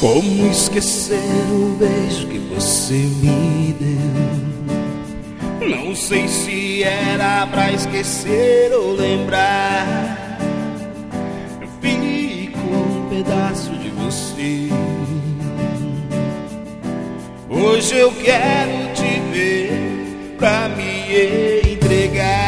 Como esquecer o beijo que você me deu? Não sei se era pra esquecer ou lembrar. Eu fico um pedaço de você. Hoje eu quero te ver pra me entregar.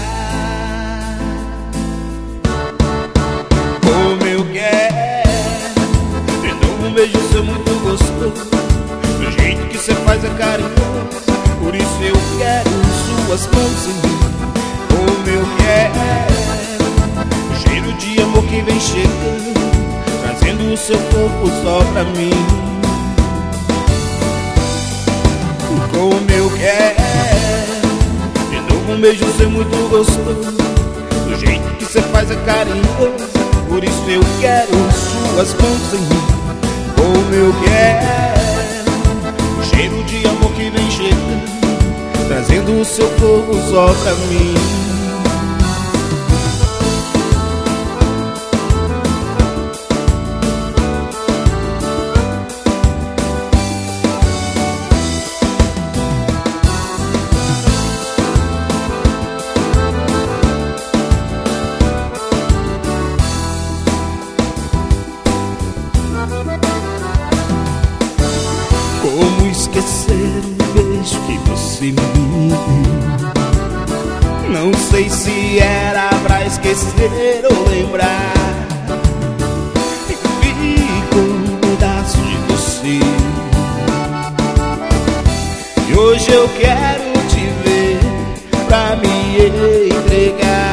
Como eu quero de novo um beijo seu muito gostoso, do jeito que você faz é carinhoso. Por isso eu quero suas mãos em mim. Como eu quero o cheiro de amor que vem chegando, trazendo o seu corpo só pra mim. Como eu quero de novo um beijo seu muito gostoso, do jeito que você faz é carinhoso. Por isso eu quero suas mãos em mim. Como eu quero o cheiro de amor que vem chegando, trazendo o seu corpo só pra mim. Como esquecer o beijo que você me deu? Não sei se era pra esquecer ou lembrar. Fico um pedaço de você. E hoje eu quero te ver pra me entregar.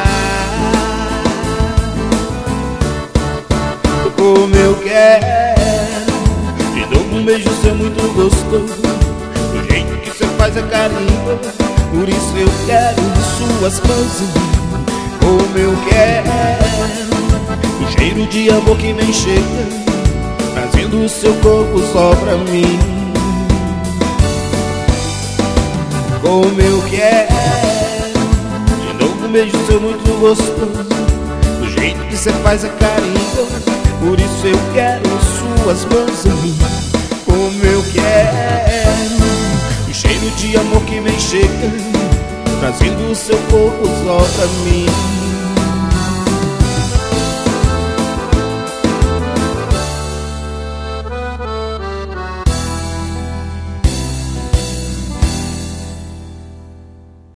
Como eu quero um beijo seu muito gostoso, do jeito que você faz é carinhoso. Por isso eu quero suas mãos em mim. Como eu quero o cheiro de amor que vem chegando, trazendo o seu corpo só pra mim. Como eu quero de novo um beijo seu muito gostoso, do jeito que você faz é carinhoso. Por isso eu quero suas mãos em mim. Como eu quero o cheiro de amor que vem chegando, trazendo o seu corpo só pra mim.